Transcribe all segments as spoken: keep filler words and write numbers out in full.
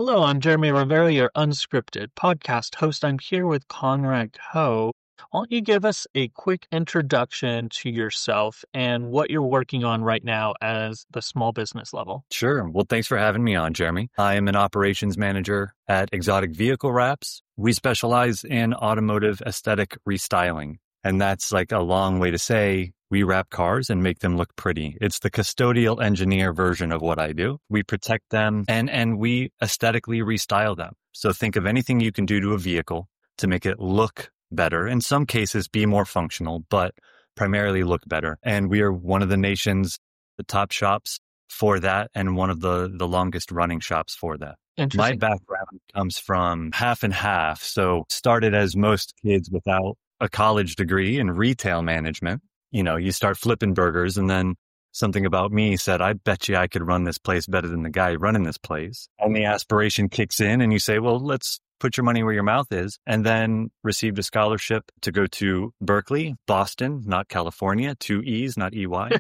Hello, I'm Jeremy Rivera, your unscripted podcast host. I'm here with Conrad Ho. Why don't you give us a quick introduction to yourself and what you're working on right now as the small business level? Sure. Well, thanks for having me on, Jeremy. I am an operations manager at Exotic Vehicle Wraps. We specialize in automotive aesthetic restyling. And that's like a long way to say we wrap cars and make them look pretty. It's the custodial engineer version of what I do. We protect them and, and we aesthetically restyle them. So think of anything you can do to a vehicle to make it look better. In some cases, be more functional, but primarily look better. And we are one of the nation's the top shops for that and one of the, the longest running shops for that. My background comes from half and half. So started as most kids without a college degree in retail management. You know, you start flipping burgers and then something about me said, I bet you I could run this place better than the guy running this place. And the aspiration kicks in and you say, well, let's put your money where your mouth is. And then received a scholarship to go to Berkeley, Boston, not California, two E's, not E Y.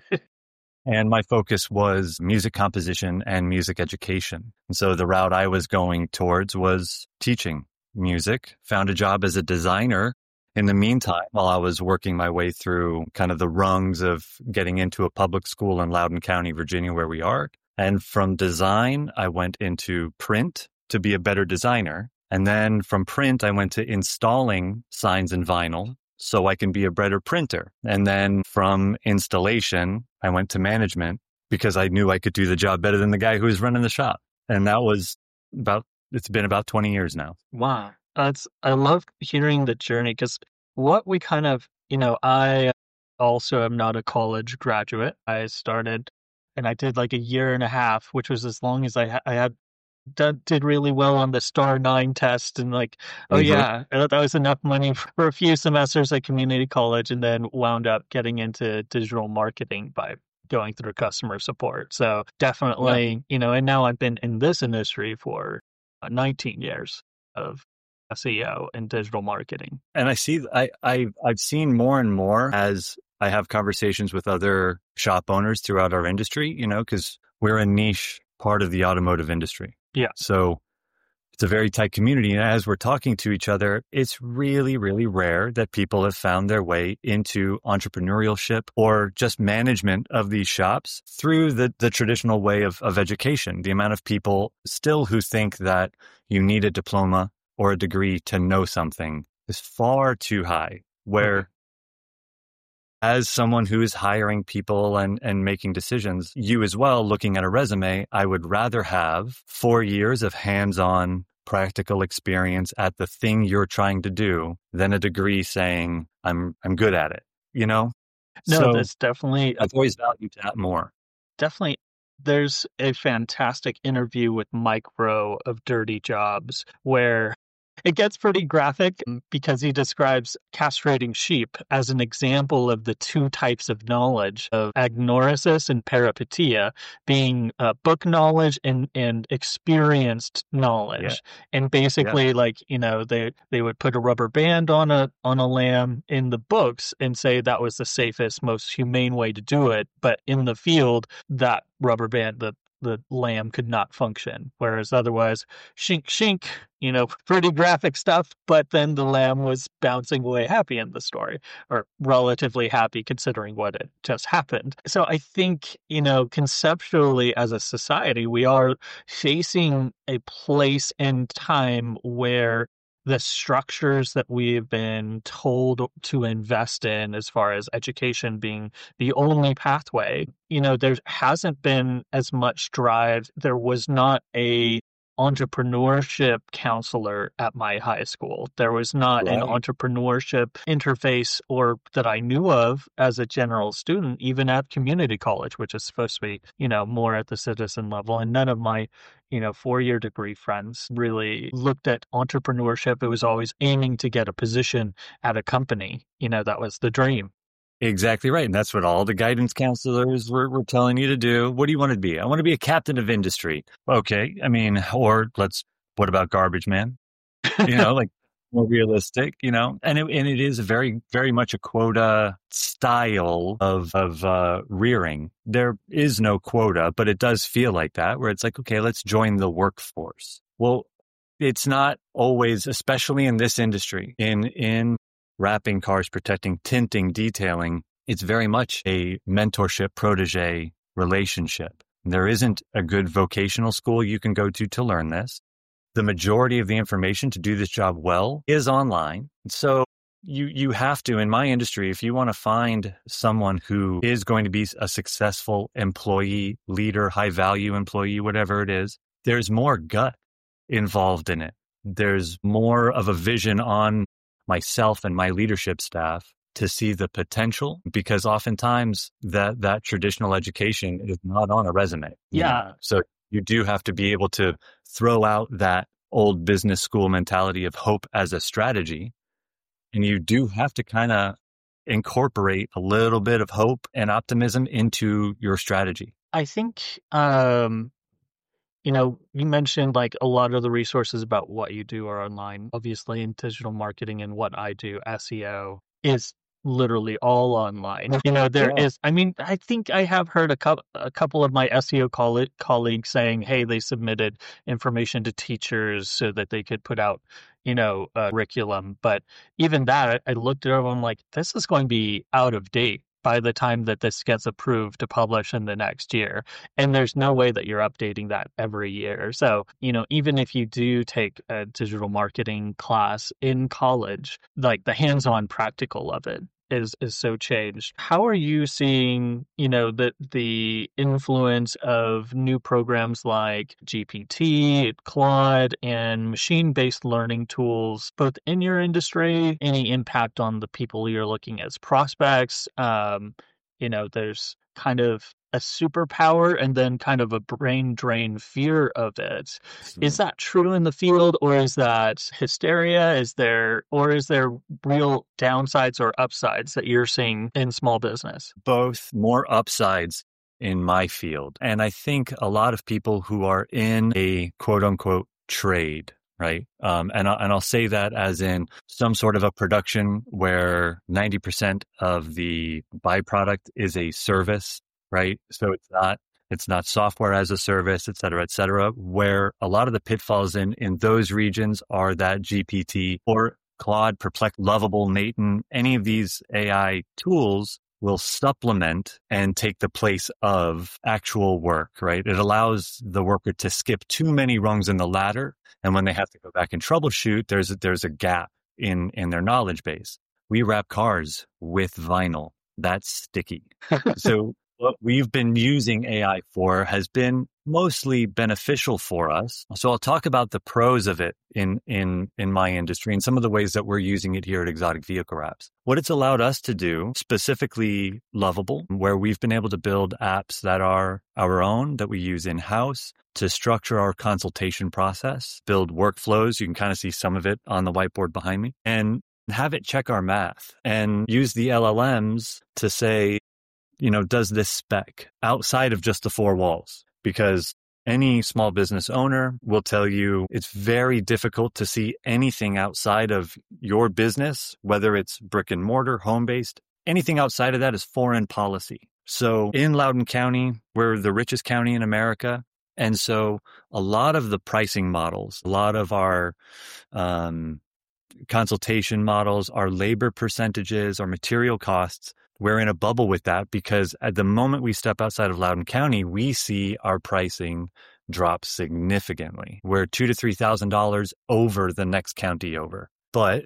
And my focus was music composition and music education. And so the route I was going towards was teaching music, found a job as a designer. In the meantime, while I was working my way through kind of the rungs of getting into a public school in Loudoun County, Virginia, where we are. And from design, I went into print to be a better designer. And then from print, I went to installing signs and vinyl so I can be a better printer. And then from installation, I went to management because I knew I could do the job better than the guy who was running the shop. And that was about, it's been about twenty years now. Wow. That's, I love hearing the journey because what we kind of, you know, I also am not a college graduate. I started and I did like a year and a half, which was as long as I, ha- I had done, did really well on the Star nine test. And like, oh Mhm. yeah, that was enough money for a few semesters at community college and then wound up getting into digital marketing by going through customer support. So definitely, you know, and now I've been in this industry for uh, nineteen years of S E O and digital marketing. And I see, I, I, I've seen more and more as I have conversations with other shop owners throughout our industry, you know, because we're a niche part of the automotive industry. Yeah. So it's a very tight community. And as we're talking to each other, it's really, really rare that people have found their way into entrepreneurship or just management of these shops through the, the traditional way of, of education. The amount of people still who think that you need a diploma or a degree to know something is far too high, where Okay. as someone who is hiring people and, and making decisions, you as well, looking at a resume, I would rather have four years of hands-on practical experience at the thing you're trying to do than a degree saying, I'm I'm good at it, you know? No, So that's definitely, I've always valued that more. definitely. There's a fantastic interview with Mike Rowe of Dirty Jobs where it gets pretty graphic because he describes castrating sheep as an example of the two types of knowledge of agnorisis and peripetia being uh, book knowledge and, and experienced knowledge. Yeah. And basically like, you know, they, they would put a rubber band on a, on a lamb in the books and say that was the safest, most humane way to do it. But in the field, that rubber band, the the lamb could not function. Whereas otherwise, shink, shink, you know, pretty graphic stuff, but then the lamb was bouncing away happy in the story, or relatively happy considering what had just happened. So I think, you know, conceptually as a society, we are facing a place and time where the structures that we've been told to invest in as far as education being the only pathway, you know, there hasn't been as much drive. There was not a entrepreneurship counselor at my high school. There was not an Right. entrepreneurship interface or that I knew of as a general student, even at community college, which is supposed to be, you know, more at the citizen level. And none of my, you know, four-year degree friends really looked at entrepreneurship. It was always aiming to get a position at a company. You know, that was the dream. Exactly right. And that's what all the guidance counselors were, were telling you to do. What do you want to be? I want to be a captain of industry. Okay. I mean, or let's, what about garbage man? You know, like more realistic, you know, and it, and it is very, very much a quota style of, of, uh, rearing. There is no quota, but it does feel like that where it's like, okay, let's join the workforce. Well, it's not always, especially in this industry, in, in wrapping cars, protecting, tinting, detailing, it's very much a mentorship protege relationship. There isn't a good vocational school you can go to to learn this. The majority of the information to do this job well is online. So you you have to, in my industry, if you want to find someone who is going to be a successful employee, leader, high value employee, whatever it is, there's more gut involved in it. There's more of a vision on myself and my leadership staff to see the potential, because oftentimes that that traditional education is not on a resume. Yeah. Know? So you do have to be able to throw out that old business school mentality of hope as a strategy. And you do have to kind of incorporate a little bit of hope and optimism into your strategy. I think, um, you know, you mentioned like a lot of the resources about what you do are online, obviously in digital marketing, and what I do, S E O, is literally all online. You know, there Yeah. is, I mean, I think I have heard a couple, a couple of my S E O coll- colleagues saying, hey, they submitted information to teachers so that they could put out, you know, a curriculum. But even that, I looked at it, I'm like, this is going to be out of date by the time that this gets approved to publish in the next year. And there's no way that you're updating that every year. So, you know, even if you do take a digital marketing class in college, like the hands-on practical of it is is so changed. How are you seeing, you know, the the influence of new programs like G P T, Claude, and machine-based learning tools, both in your industry, any impact on the people you're looking at as prospects? Um, you know, there's kind of a superpower and then kind of a brain drain fear of it. Is that true in the field, or is that hysteria? Is there, or is there real downsides or upsides that you're seeing in small business? Both. More upsides in my field. And I think a lot of people who are in a quote unquote trade, right? Um, and, I, and I'll say that as in some sort of a production where ninety percent of the byproduct is a service, right? So it's not it's not software as a service, et cetera, et cetera, where a lot of the pitfalls in, in those regions are that G P T or Claude, Perplex, Lovable, Maton, any of these A I tools will supplement and take the place of actual work, right? It allows the worker to skip too many rungs in the ladder. And when they have to go back and troubleshoot, there's a, there's a gap in, in their knowledge base. We wrap cars with vinyl. That's sticky. So what we've been using A I for has been mostly beneficial for us. So I'll talk about the pros of it in, in, in my industry and some of the ways that we're using it here at Exotic Vehicle Wraps. What it's allowed us to do, specifically Lovable, where we've been able to build apps that are our own, that we use in-house to structure our consultation process, build workflows. You can kind of see some of it on the whiteboard behind me, and have it check our math and use the L L Ms to say, you know, does this spec outside of just the four walls? Because any small business owner will tell you it's very difficult to see anything outside of your business, whether it's brick and mortar, home-based. Anything outside of that is foreign policy. So in Loudoun County, we're the richest county in America. And so a lot of the pricing models, a lot of our um, consultation models, our labor percentages, our material costs, we're in a bubble with that because at the moment we step outside of Loudoun County, we see our pricing drop significantly. We're two to three thousand dollars over the next county over. But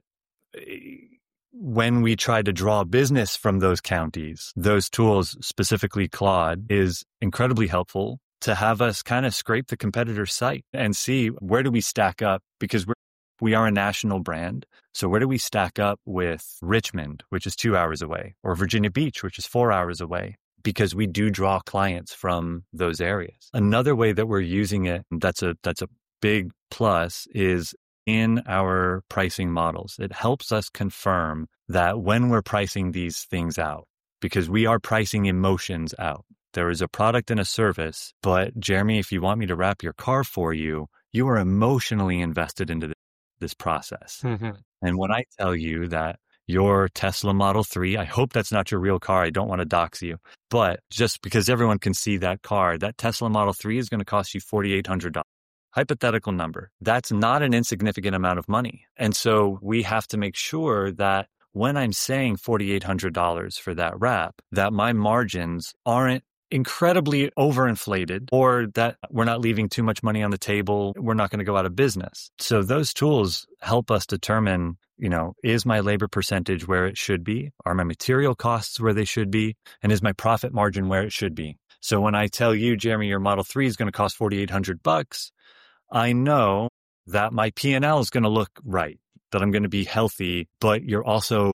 when we try to draw business from those counties, those tools, specifically Claude, is incredibly helpful to have us kind of scrape the competitor's site and see where do we stack up, because we're We are a national brand. So where do we stack up with Richmond, which is two hours away, or Virginia Beach, which is four hours away? Because we do draw clients from those areas. Another way that we're using it, that's a that's a big plus, is in our pricing models. It helps us confirm that when we're pricing these things out, because we are pricing emotions out. There is a product and a service, but Jeremy, if you want me to wrap your car for you, you are emotionally invested into this. this process. Mm-hmm. And when I tell you that your Tesla Model three, I hope that's not your real car. I don't want to dox you, but just because everyone can see that car, that Tesla Model three is going to cost you four thousand eight hundred dollars. hypothetical number. That's not an insignificant amount of money. And so we have to make sure that when I'm saying four thousand eight hundred dollars for that wrap, that my margins aren't incredibly overinflated or that we're not leaving too much money on the table. We're not going to go out of business. So those tools help us determine, you know, is my labor percentage where it should be? Are my material costs where they should be? And is my profit margin where it should be? So when I tell you, Jeremy, your Model three is going to cost four thousand eight hundred bucks, I know that my P and L is going to look right, that I'm going to be healthy, but you're also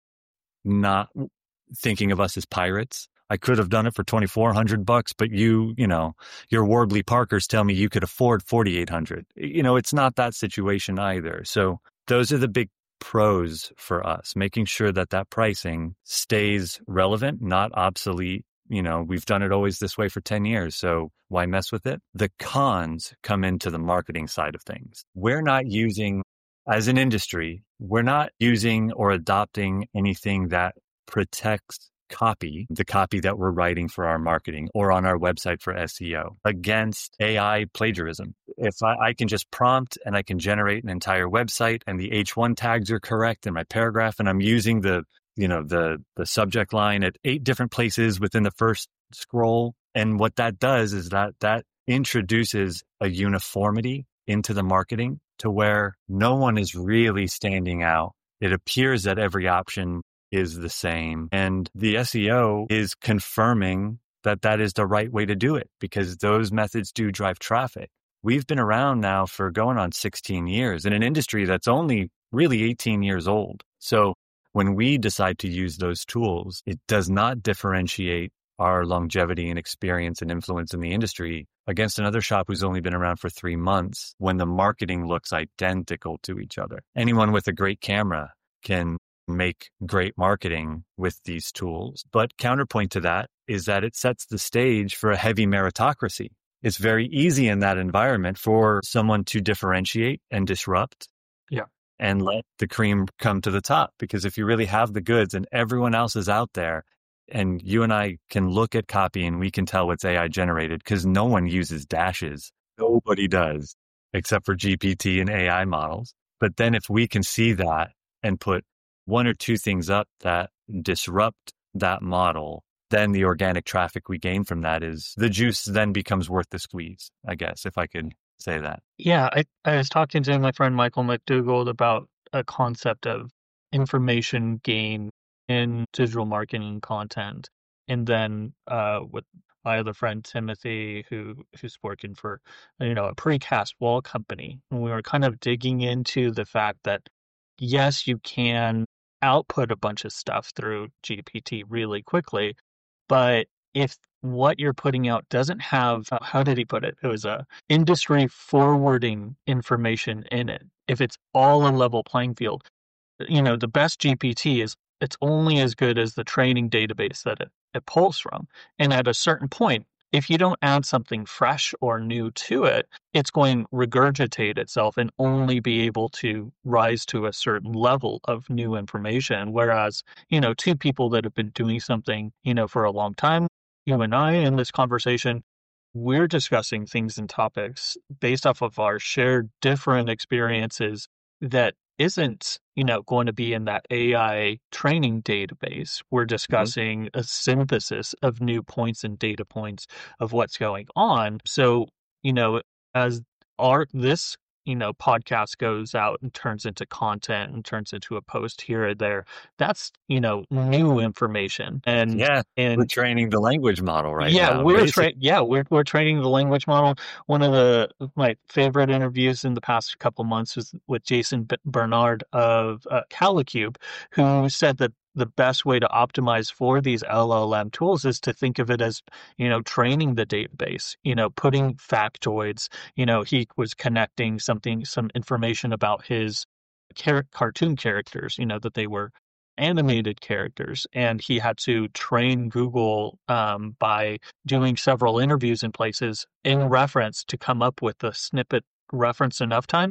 not thinking of us as pirates. I could have done it for twenty-four hundred bucks, but you, you know, your Warby Parkers tell me you could afford four thousand eight hundred. You know, it's not that situation either. So those are the big pros for us, making sure that that pricing stays relevant, not obsolete. You know, we've done it always this way for ten years, so why mess with it? The cons come into the marketing side of things. We're not using, as an industry, we're not using or adopting anything that protects copy, the copy that we're writing for our marketing or on our website for S E O against A I plagiarism. If I, I can just prompt and I can generate an entire website and the H one tags are correct in my paragraph and I'm using the, you know, the, the subject line at eight different places within the first scroll. And what that does is that that introduces a uniformity into the marketing to where no one is really standing out. It appears that every option is the same. And the S E O is confirming that that is the right way to do it because those methods do drive traffic. We've been around now for going on sixteen years in an industry that's only really eighteen years old. So when we decide to use those tools, it does not differentiate our longevity and experience and influence in the industry against another shop who's only been around for three months when the marketing looks identical to each other. Anyone with a great camera can make great marketing with these tools. But counterpoint to that is that it sets the stage for a heavy meritocracy. It's very easy in that environment for someone to differentiate and disrupt. Yeah. And let the cream come to the top. Because if you really have the goods and everyone else is out there and you and I can look at copy and we can tell what's A I generated because no one uses dashes. Nobody does except for G P T and A I models. But then if we can see that and put one or two things up that disrupt that model, then the organic traffic we gain from that is the juice then becomes worth the squeeze, I guess, if I could say that. Yeah, I, I was talking to my friend Michael McDougall about a concept of information gain in digital marketing content. And then uh, with my other friend Timothy, who who's working for, you know, a precast wall company. And we were kind of digging into the fact that, yes, you can output a bunch of stuff through G P T really quickly, but if what you're putting out doesn't have, how did he put it? It was a industry forwarding information in it. If it's all a level playing field, you know, the best G P T is it's only as good as the training database that it, it pulls from. And at a certain point, if you don't add something fresh or new to it, it's going to regurgitate itself and only be able to rise to a certain level of new information. Whereas, you know, two people that have been doing something, you know, for a long time, you and I in this conversation, we're discussing things and topics based off of our shared different experiences that isn't, you know, going to be in that A I training database. We're discussing mm-hmm. a synthesis of new points and data points of what's going on. So, you know, as our this, you know, podcast goes out and turns into content and turns into a post here or there, that's, you know, new information. And yeah, and we're training the language model right yeah, now. we're tra- yeah, we're we're training the language model. One of the my favorite interviews in the past couple months was with Jason B- Bernard of uh, Calicube, who said that the best way to optimize for these L L M tools is to think of it as, you know, training the database, you know, putting factoids. You know, he was connecting something, some information about his char- cartoon characters, you know, that they were animated characters, and he had to train Google um, by doing several interviews in places in reference to come up with the snippet reference enough time.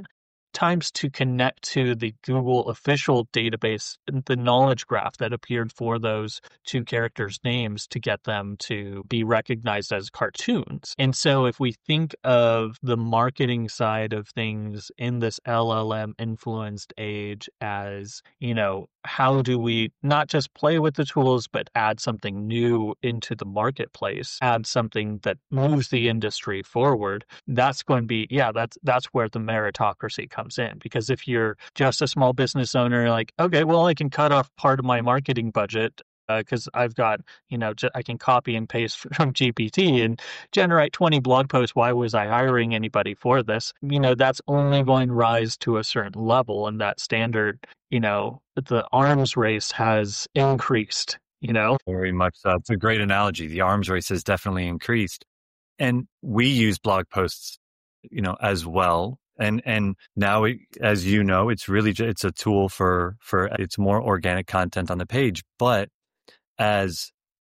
times to connect to the Google official database, the knowledge graph that appeared for those two characters' names to get them to be recognized as cartoons. And so if we think of the marketing side of things in this L L M influenced age as, you know, how do we not just play with the tools, but add something new into the marketplace, add something that moves the industry forward? That's going to be, yeah, that's that's where the meritocracy comes in. Because if you're just a small business owner, like, okay, well, I can cut off part of my marketing budget because uh, I've got, you know, j- I can copy and paste from G P T and generate twenty blog posts. Why was I hiring anybody for this? You know, that's only going to rise to a certain level, and that standard, you know, the arms race has increased, you know? Very much so. It's a great analogy. The arms race has definitely increased. And we use blog posts, you know, as well. And and now, it, as you know, it's really it's a tool for for it's more organic content on the page. But as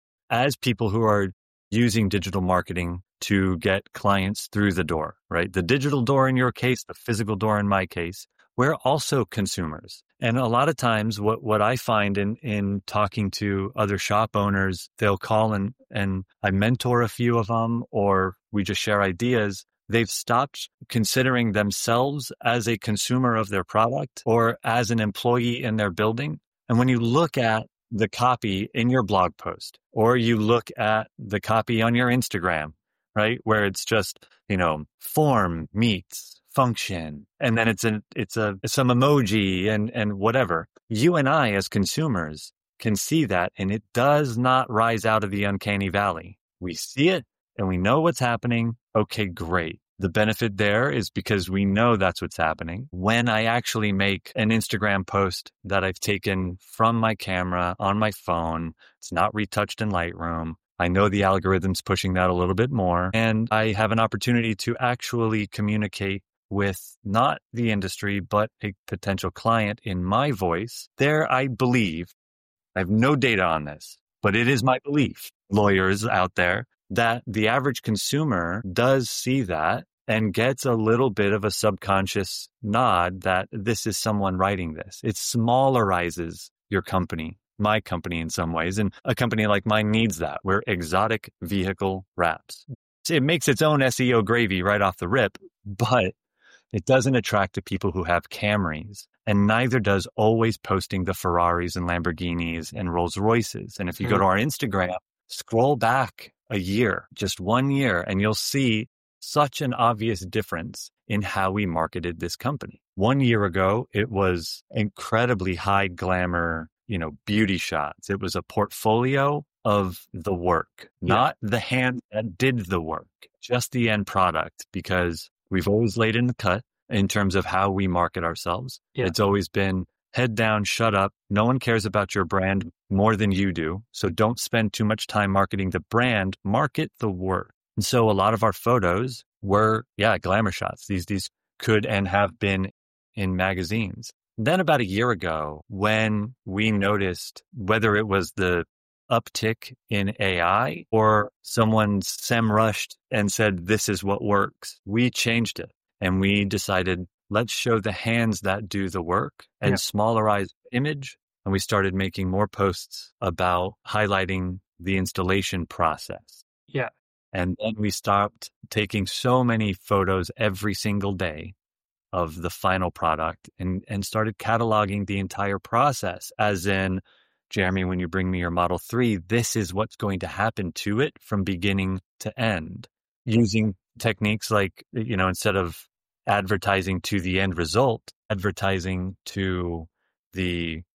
as people who are using digital marketing to get clients through the door, right? The digital door in your case, the physical door in my case, we're also consumers. And a lot of times what, what I find in, in talking to other shop owners, they'll call and, and I mentor a few of them, or we just share ideas. They've stopped considering themselves as a consumer of their product or as an employee in their building. And when you look at the copy in your blog post, or you look at the copy on your Instagram, right, where it's just, you know, form meets function, and then it's a it's a some emoji and and whatever. You and I as consumers can see that, and it does not rise out of the uncanny valley. We see it and we know what's happening. Okay, great. The benefit there is because we know that's what's happening. When I actually make an Instagram post that I've taken from my camera on my phone, it's not retouched in Lightroom. I know the algorithm's pushing that a little bit more, and I have an opportunity to actually communicate with not the industry, but a potential client in my voice. There, I believe, I have no data on this, but it is my belief, lawyers out there, that the average consumer does see that and gets a little bit of a subconscious nod that this is someone writing this. It smallerises your company, my company in some ways, and a company like mine needs that. We're Exotic Vehicle Wraps. It makes its own S E O gravy right off the rip, but it doesn't attract the people who have Camrys, and neither does always posting the Ferraris and Lamborghinis and Rolls Royces. And if you mm-hmm. go to our Instagram, scroll back a year, just one year, and you'll see such an obvious difference in how we marketed this company. One year ago, it was incredibly high glamour, you know, beauty shots. It was a portfolio of the work, yeah. not the hand that did the work, just the end product, because we've always laid in the cut in terms of how we market ourselves. Yeah. It's always been head down, shut up. No one cares about your brand more than you do. So don't spend too much time marketing the brand, market the work. And so a lot of our photos were, yeah, glamour shots. These, these could and have been in magazines. Then about a year ago, when we noticed whether it was the uptick in A I or someone SEMrushed and said, this is what works, we changed it and we decided, let's show the hands that do the work and yeah. smallerize the image. And we started making more posts about highlighting the installation process. Yeah. And then we stopped taking so many photos every single day of the final product and, and started cataloging the entire process, as in, Jeremy, when you bring me your Model three, this is what's going to happen to it from beginning to end, using techniques like, you know, instead of advertising to the end result, advertising to the,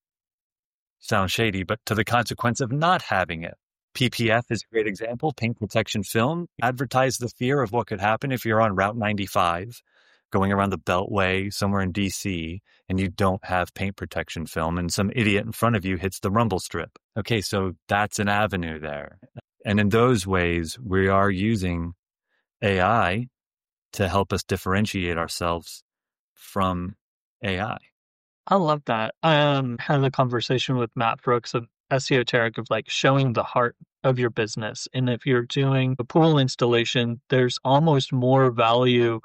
sound shady, but to the consequence of not having it. P P F is a great example, paint protection film. Advertise the fear of what could happen if you're on Route ninety-five, going around the Beltway somewhere in D C, and you don't have paint protection film, and some idiot in front of you hits the rumble strip. Okay, so that's an avenue there. And in those ways, we are using A I to help us differentiate ourselves from A I. I love that. I um, had a conversation with Matt Brooks of Esoteric of like showing the heart of your business. And if you're doing a pool installation, there's almost more value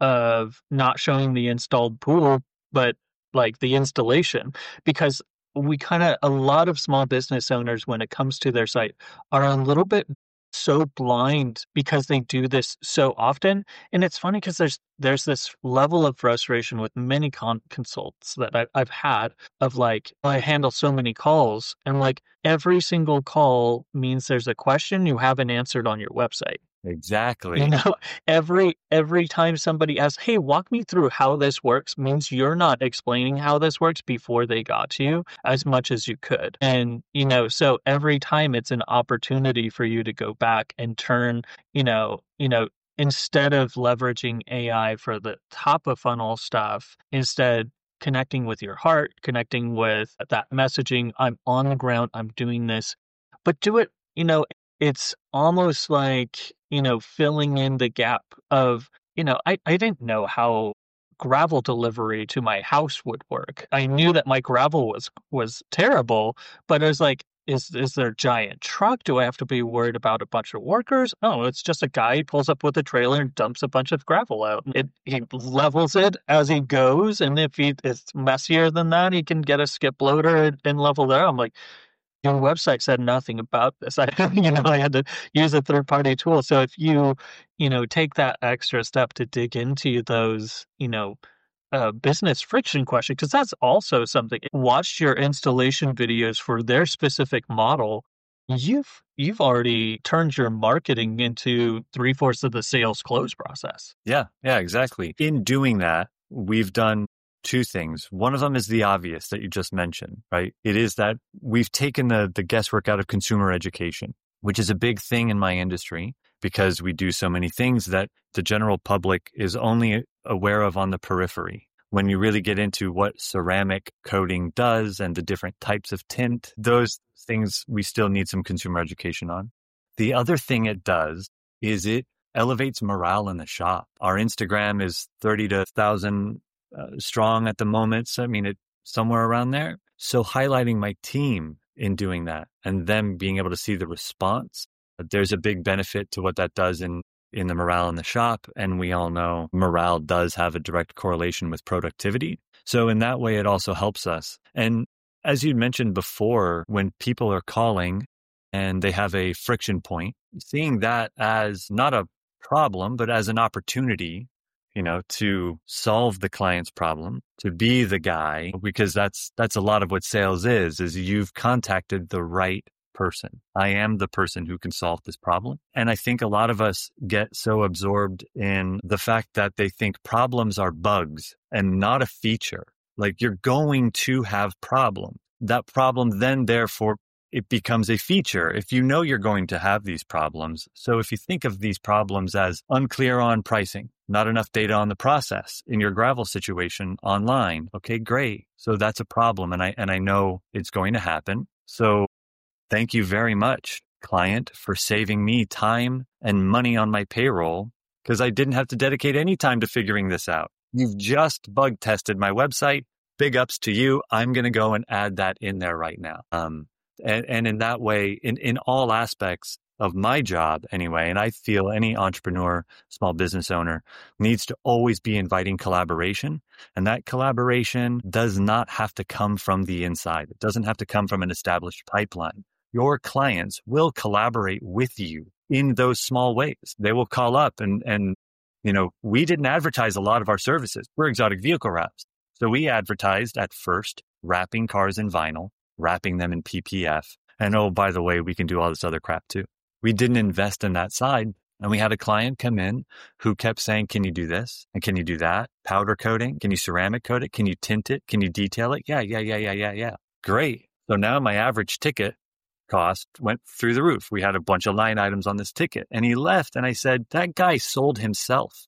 of not showing the installed pool, but like the installation, because we kind of, a lot of small business owners, when it comes to their site, are a little bit so blind because they do this so often. And it's funny because there's there's this level of frustration with many con- consults that I, I've had of like, I handle so many calls, and like every single call means there's a question you haven't answered on your website. Exactly. You know, every every time somebody asks, "Hey, walk me through how this works," means you're not explaining how this works before they got to you as much as you could. And, you know, so every time it's an opportunity for you to go back and turn, you know, you know, instead of leveraging A I for the top of funnel stuff, instead connecting with your heart, connecting with that messaging, I'm on the ground, I'm doing this, but do it, you know, it's almost like, you know, filling in the gap of, you know, I, I didn't know how gravel delivery to my house would work. I knew that my gravel was was terrible, but I was like, is is there a giant truck? Do I have to be worried about a bunch of workers? Oh, it's just a guy who pulls up with a trailer and dumps a bunch of gravel out. It, he levels it as he goes, and if he, it's messier than that, he can get a skip loader and, and level it out. I'm like, your website said nothing about this. I, you know, I had to use a third-party tool. So if you, you know, take that extra step to dig into those, you know, uh, business friction questions, because that's also something. Watch your installation videos for their specific model. You've you've already turned your marketing into three-fourths of the sales close process. Yeah, yeah, exactly. In doing that, we've done two things. One of them is the obvious that you just mentioned, right? It is that we've taken the, the guesswork out of consumer education, which is a big thing in my industry because we do so many things that the general public is only aware of on the periphery. When you really get into what ceramic coating does and the different types of tint, those things we still need some consumer education on. The other thing it does is it elevates morale in the shop. Our Instagram is thirty to one thousand Uh, strong at the moment. So, I mean, it somewhere around there. So highlighting my team in doing that and them being able to see the response, there's a big benefit to what that does in, in the morale in the shop. And we all know morale does have a direct correlation with productivity. So in that way, it also helps us. And as you mentioned before, when people are calling and they have a friction point, seeing that as not a problem, but as an opportunity, you know, to solve the client's problem, to be the guy, because that's that's a lot of what sales is, is you've contacted the right person. I am the person who can solve this problem. And I think a lot of us get so absorbed in the fact that they think problems are bugs and not a feature. Like, you're going to have problems. That problem then, therefore, it becomes a feature if you know you're going to have these problems. So if you think of these problems as unclear on pricing, not enough data on the process in your gravel situation online, okay, great. So that's a problem. And I, and I know it's going to happen. So thank you very much, client, for saving me time and money on my payroll, because I didn't have to dedicate any time to figuring this out. You've just bug tested my website. Big ups to you. I'm going to go and add that in there right now. Um, And, and in that way, in, in all aspects of my job anyway, and I feel any entrepreneur, small business owner needs to always be inviting collaboration. And that collaboration does not have to come from the inside. It doesn't have to come from an established pipeline. Your clients will collaborate with you in those small ways. They will call up and, and, you know, we didn't advertise a lot of our services. We're Exotic Vehicle Wraps. So we advertised at first wrapping cars in vinyl, wrapping them in P P F. And oh, by the way, we can do all this other crap too. We didn't invest in that side. And we had a client come in who kept saying, can you do this? And can you do that? Powder coating? Can you ceramic coat it? Can you tint it? Can you detail it? Yeah, yeah, yeah, yeah, yeah, yeah. Great. So now my average ticket cost went through the roof. We had a bunch of line items on this ticket. And he left and I said, that guy sold himself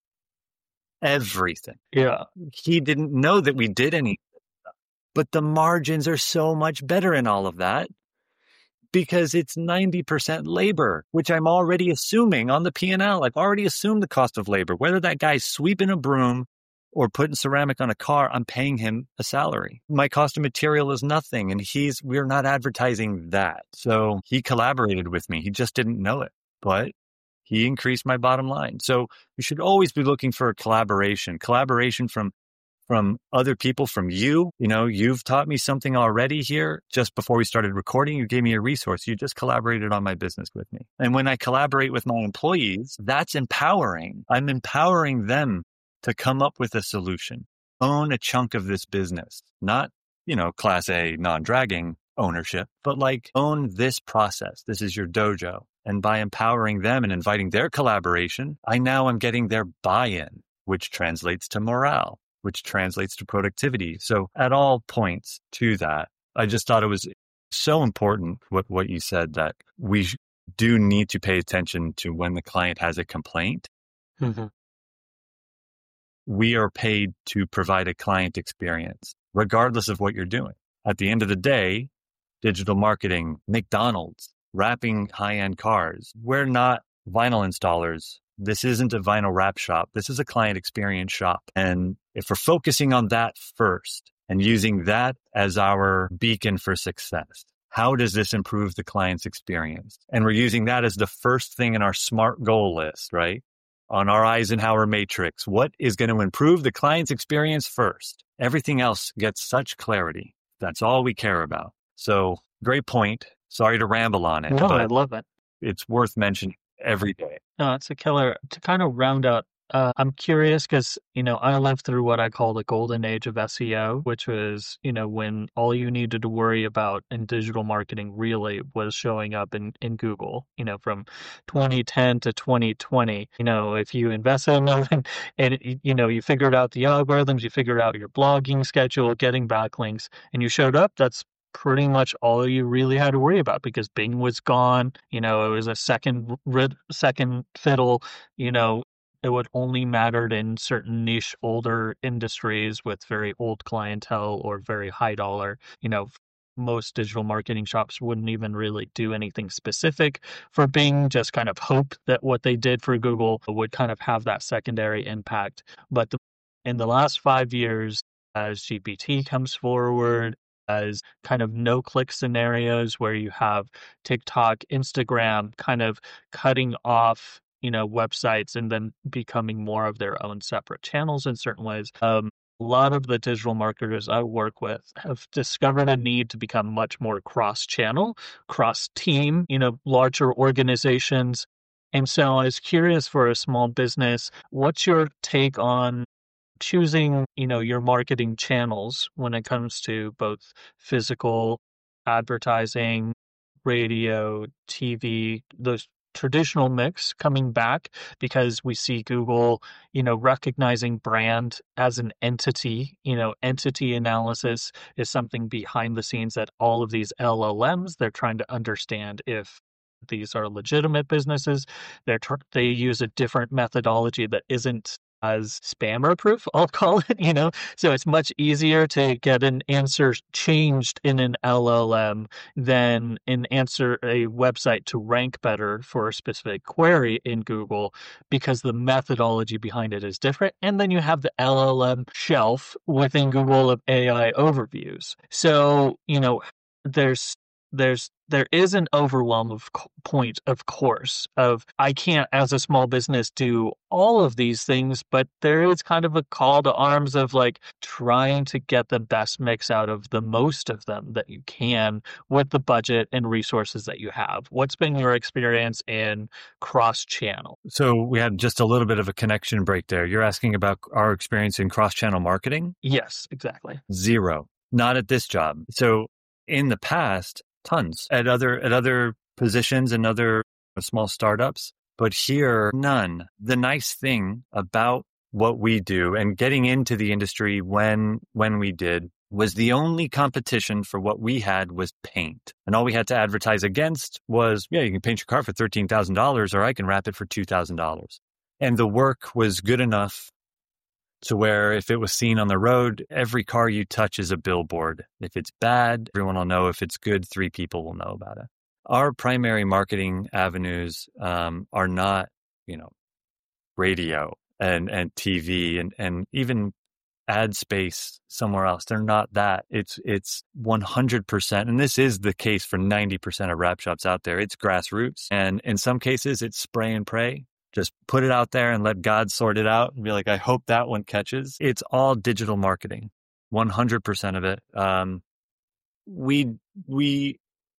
everything. Yeah. He didn't know that we did anything. But the margins are so much better in all of that because it's ninety percent labor, which I'm already assuming on the P and L. I've already assumed the cost of labor. Whether that guy's sweeping a broom or putting ceramic on a car, I'm paying him a salary. My cost of material is nothing, and he's we're not advertising that. So he collaborated with me. He just didn't know it. But He increased my bottom line. So you should always be looking for collaboration, collaboration from from other people, from you. You know, you've taught me something already here. Just before we started recording, you gave me a resource. You just collaborated on my business with me. And when I collaborate with my employees, that's empowering. I'm empowering them to come up with a solution, own a chunk of this business, not, you know, class A non-dragging ownership, but like own this process. This is your dojo. And by empowering them and inviting their collaboration, I now am getting their buy-in, which translates to morale, which translates to productivity. So at all points to that, I just thought it was so important what, what you said, that we do need to pay attention to when the client has a complaint. Mm-hmm. We are paid to provide a client experience, regardless of what you're doing. At the end of the day, digital marketing, McDonald's, wrapping high-end cars, we're not vinyl installers. This isn't a vinyl wrap shop. This is a client experience shop. And if we're focusing on that first and using that as our beacon for success, how does this improve the client's experience? And we're using that as the first thing in our SMART goal list, right? On our Eisenhower matrix, what is going to improve the client's experience first? Everything else gets such clarity. That's all we care about. So great point. Sorry to ramble on it. No, but I love it. It's worth mentioning every day. No, it's a killer. To kind of round out, uh, I'm curious because, you know, I lived through what I call the golden age of S E O, which was, you know, when all you needed to worry about in digital marketing really was showing up in, in Google, you know, from twenty ten to twenty twenty. You know, if you invested in and, and, you know, you figured out the algorithms, you figured out your blogging schedule, getting backlinks, and you showed up, that's pretty much all you really had to worry about, because Bing was gone. You know, it was a second second fiddle. You know, it would only mattered in certain niche older industries with very old clientele or very high dollar. You know, most digital marketing shops wouldn't even really do anything specific for Bing, just kind of hope that what they did for Google would kind of have that secondary impact. But the, in the last five years, as G P T comes forward, as kind of no-click scenarios where you have TikTok, Instagram kind of cutting off, you know, websites and then becoming more of their own separate channels in certain ways. Um, a lot of the digital marketers I work with have discovered a need to become much more cross-channel, cross-team, you know, larger organizations. And so I was curious, for a small business, what's your take on choosing, you know, your marketing channels when it comes to both physical advertising, radio, T V, those traditional mix coming back, because we see Google, you know, recognizing brand as an entity. You know, entity analysis is something behind the scenes that all of these L L Ms, they're trying to understand if these are legitimate businesses. They're tr- they use a different methodology that isn't as spammer proof, I'll call it, you know, so it's much easier to get an answer changed in an L L M than an answer, a website to rank better for a specific query in Google, because the methodology behind it is different. And then you have the L L M shelf within Google of A I overviews. So, you know, there's there's there is an overwhelm of co- point, of course, of I can't, as a small business, do all of these things, but there is kind of a call to arms of like trying to get the best mix out of the most of them that you can with the budget and resources that you have. What's been your experience in cross-channel? So we had just a little bit of a connection break there. You're asking about our experience in cross-channel marketing? Yes, exactly. Zero. Not at this job. So in the past, tons at other at other positions and other small startups, but here, none. The nice thing about what we do and getting into the industry when when we did was the only competition for what we had was paint. And all we had to advertise against was, yeah, you can paint your car for thirteen thousand dollars, or I can wrap it for two thousand dollars. And the work was good enough to where if it was seen on the road, every car you touch is a billboard. If it's bad, everyone will know. If it's good, three people will know about it. Our primary marketing avenues um, are not, you know, radio and, and T V and, and even ad space somewhere else. They're not that. It's it's one hundred percent, and this is the case for ninety percent of wrap shops out there. It's grassroots, and in some cases, it's spray and pray. Just put it out there and let God sort it out and be like, I hope that one catches. It's all digital marketing, one hundred percent of it. Um, we we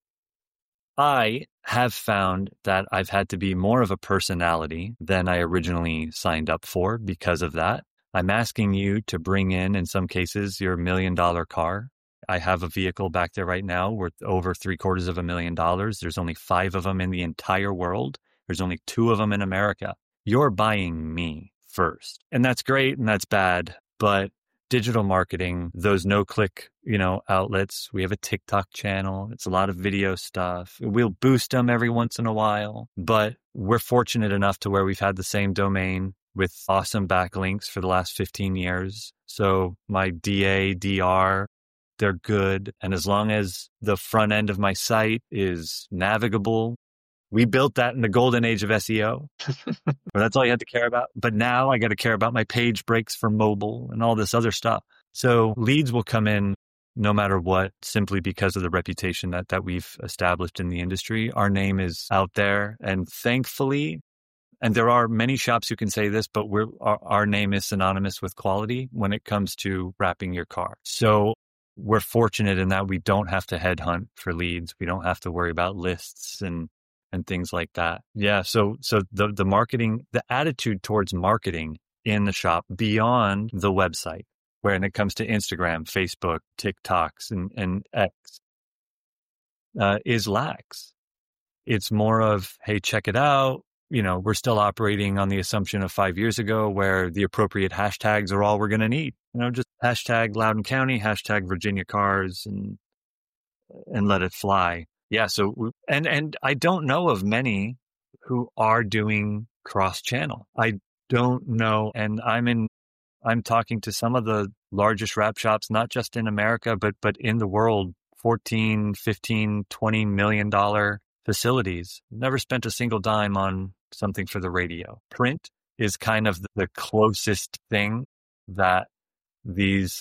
I have found that I've had to be more of a personality than I originally signed up for because of that. I'm asking you to bring in, in some cases, your million dollar car. I have a vehicle back there right now worth over three quarters of a million dollars. There's only five of them in the entire world. There's only two of them in America. You're buying me first. And that's great and that's bad. But digital marketing, those no-click, you know, outlets, we have a TikTok channel. It's a lot of video stuff. We'll boost them every once in a while. But we're fortunate enough to where we've had the same domain with awesome backlinks for the last fifteen years. So my D A, D R, they're good. And as long as the front end of my site is navigable, we built that in the golden age of S E O. That's all you had to care about. But now I got to care about my page breaks for mobile and all this other stuff. So leads will come in no matter what, simply because of the reputation that, that we've established in the industry. Our name is out there. And thankfully, and there are many shops who can say this, but we're, our, our name is synonymous with quality when it comes to wrapping your car. So we're fortunate in that we don't have to headhunt for leads. We don't have to worry about lists and and things like that. Yeah. So so the the marketing, the attitude towards marketing in the shop beyond the website, when it comes to Instagram, Facebook, TikToks, and, and X, uh, is lax. It's more of, hey, check it out. You know, we're still operating on the assumption of five years ago where the appropriate hashtags are all we're going to need. You know, just hashtag Loudoun County, hashtag Virginia cars, and and let it fly. Yeah. So, and, and I don't know of many who are doing cross channel. I don't know. And I'm in, I'm talking to some of the largest wrap shops, not just in America, but, but in the world, fourteen, fifteen, twenty million dollar facilities. Never spent a single dime on something for the radio. Print is kind of the closest thing that these,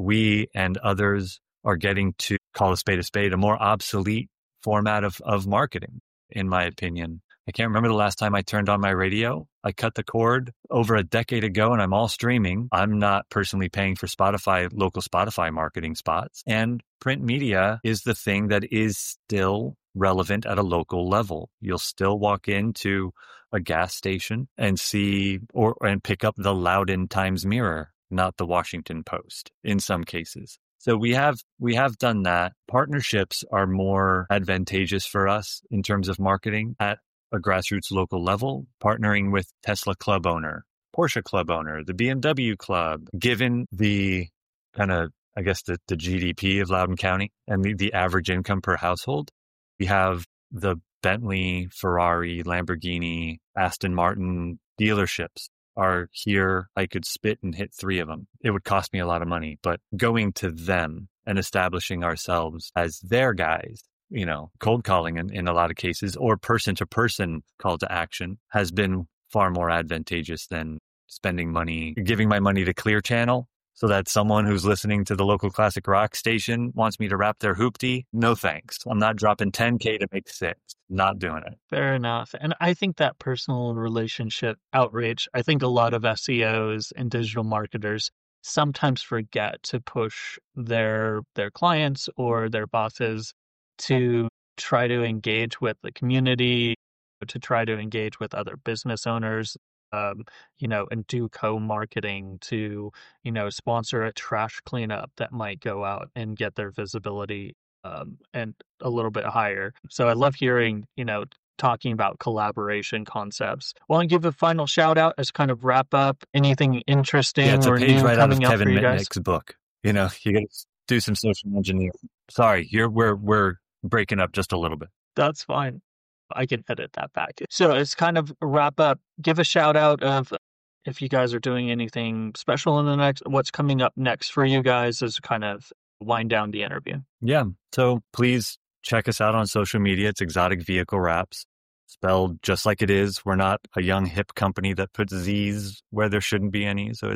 we and others are getting to call a spade a spade, a more obsolete format of, of marketing, in my opinion. I can't remember the last time I turned on my radio. I cut the cord over a decade ago and I'm all streaming. I'm not personally paying for Spotify, local Spotify marketing spots. And print media is the thing that is still relevant at a local level. You'll still walk into a gas station and see or and pick up the Loudoun Times Mirror, not the Washington Post in some cases. So we have we have done that. Partnerships are more advantageous for us in terms of marketing at a grassroots local level, partnering with Tesla club owner, Porsche club owner, the B M W club, given the kind of, I guess, the, the G D P of Loudoun County and the, the average income per household. We have the Bentley, Ferrari, Lamborghini, Aston Martin dealerships are here. I could spit and hit three of them. It would cost me a lot of money, but going to them and establishing ourselves as their guys, you know, cold calling in, in a lot of cases, or person to person call to action, has been far more advantageous than spending money, giving my money to Clear Channel so that someone who's listening to the local classic rock station wants me to wrap their hoopty. No thanks. I'm not dropping ten K to make six. Not doing it. Fair enough. And I think that personal relationship outreach, I think a lot of S E Os and digital marketers sometimes forget to push their their clients or their bosses to try to engage with the community, to try to engage with other business owners, um, you know, and do co-marketing, to, you know, sponsor a trash cleanup that might go out and get their visibility um, and a little bit higher. So I love hearing, you know, talking about collaboration concepts. Want to give a final shout out as kind of wrap up? Anything interesting yeah, it's a or page new right out of coming up Kevin for you guys? Mitnick's book. You know, you got to do some social engineering. Sorry, you're we're we're breaking up just a little bit. That's fine. I can edit that back. So it's kind of wrap up. Give a shout out of if you guys are doing anything special in the next, what's coming up next for you guys as kind of wind down the interview. Yeah. So please check us out on social media. It's Exotic Vehicle Wraps, spelled just like it is. We're not a young hip company that puts Z's where there shouldn't be any. So it's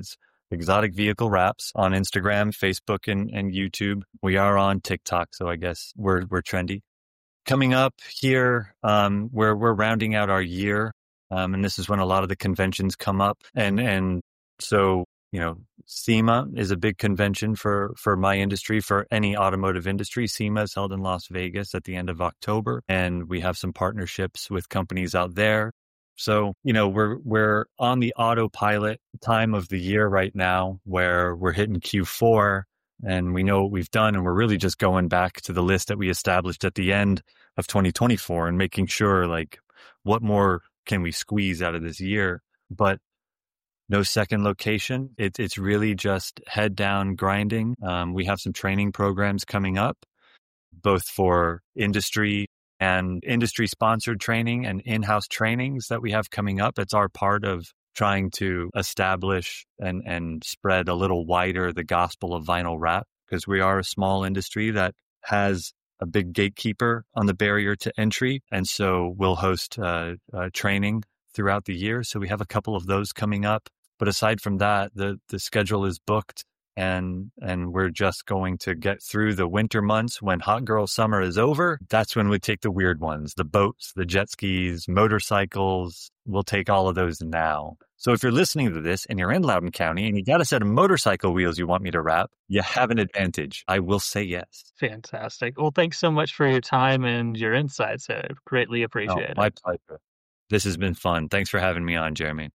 Exotic Vehicle Wraps on Instagram, Facebook, and, and YouTube. We are on TikTok, so I guess we're we're trendy. Coming up here, um, we're we're rounding out our year, um, and this is when a lot of the conventions come up, and and so you know, SEMA is a big convention for for my industry, for any automotive industry. SEMA is held in Las Vegas at the end of October, and we have some partnerships with companies out there. So, you know, we're we're on the autopilot time of the year right now where we're hitting Q four and we know what we've done, and we're really just going back to the list that we established at the end of twenty twenty-four and making sure, like, what more can we squeeze out of this year? But no second location. It, it's really just head down grinding. Um, we have some training programs coming up, both for industry and industry sponsored training and in-house trainings that we have coming up. It's our part of trying to establish and, and spread a little wider the gospel of vinyl wrap, because we are a small industry that has a big gatekeeper on the barrier to entry. And so we'll host uh, uh, training throughout the year. So we have a couple of those coming up. But aside from that, the, the schedule is booked. And and we're just going to get through the winter months. When hot girl summer is over, that's when we take the weird ones, the boats, the jet skis, motorcycles. We'll take all of those now. So if you're listening to this and you're in Loudoun County and you got a set of motorcycle wheels you want me to wrap, you have an advantage. I will say yes. Fantastic. Well, thanks so much for your time and your insights. I greatly appreciate Oh, it. my pleasure. This has been fun. Thanks for having me on, Jeremy.